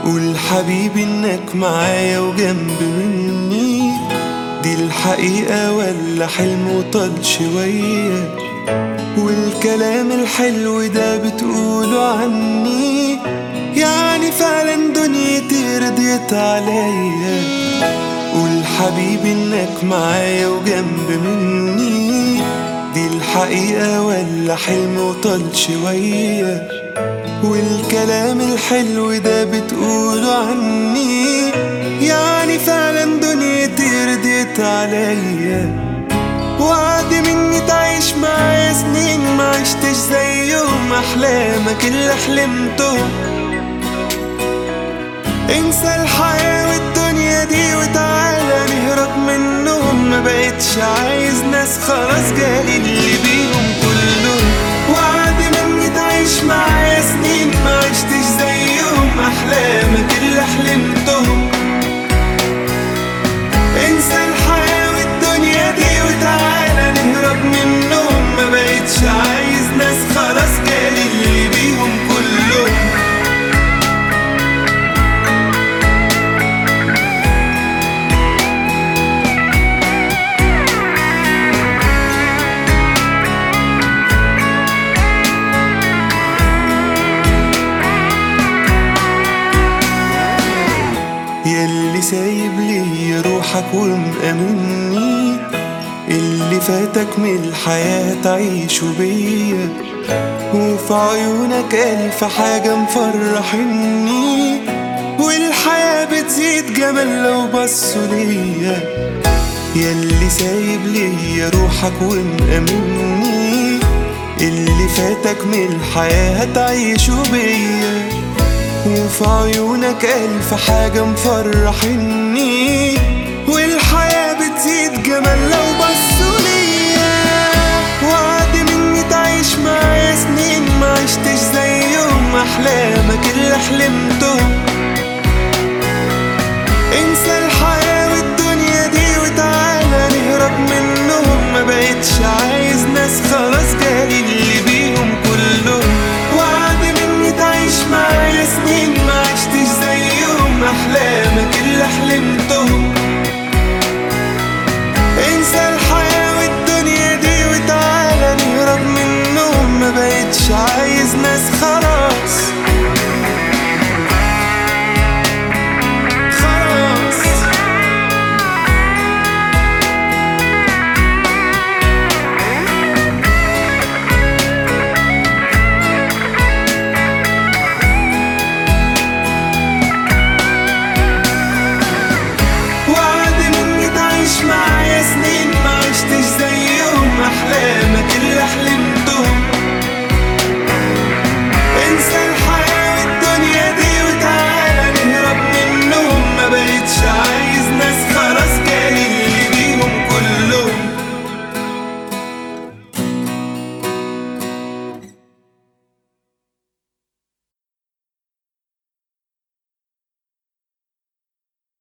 قول حبيبي انك معايا وجنب مني، دي الحقيقة ولا حلم وطال شوية؟ والكلام الحلو ده بتقوله عني، يعني فعلا دنيتي رضيت عليا. قول حبيبي انك معايا وجنب مني، دي الحقيقة ولا حلم وطال شوية؟ والكلام الحلو ده بتقوله عني، يعني فعلا دنيتي رضيت عليا. وعد مني تعيش معايا سنين، ما عشتش زيهم احلامك اللي حلمتهم. انسى الحياة والدنيا دي وتعالى نهرب منهم، ما بقتش عايز ناس، خلاص جالي اللي بيهم كلهم. وعد مني تعيش معايا سنين، ما عشتش زيهم احلامك اللي حلمتهم. انسى الحياة والدنيا دي وتعالى نهرب منهم، ما بقتش عايز ناس، خلاص جالي اللي بيهم كلهم. ياللي سايب لي روحك ومأمني، اللي فاتك من الحياة تعيشه بيا، وفي عيونك ألف حاجة مفرحني، والحياة بتزيد جمال لو بصوا ليا. ياللي سايب لي روحك ومأمني، اللي فاتك من الحياة تعيشه بيا، وفي عيونك ألف حاجة مفرحني، والحياة بتزيد جمال لو بصوا ليا. وعد مني تعيش معايا سنين، ما عشتش زيهم أحلامك اللي حلمتهم.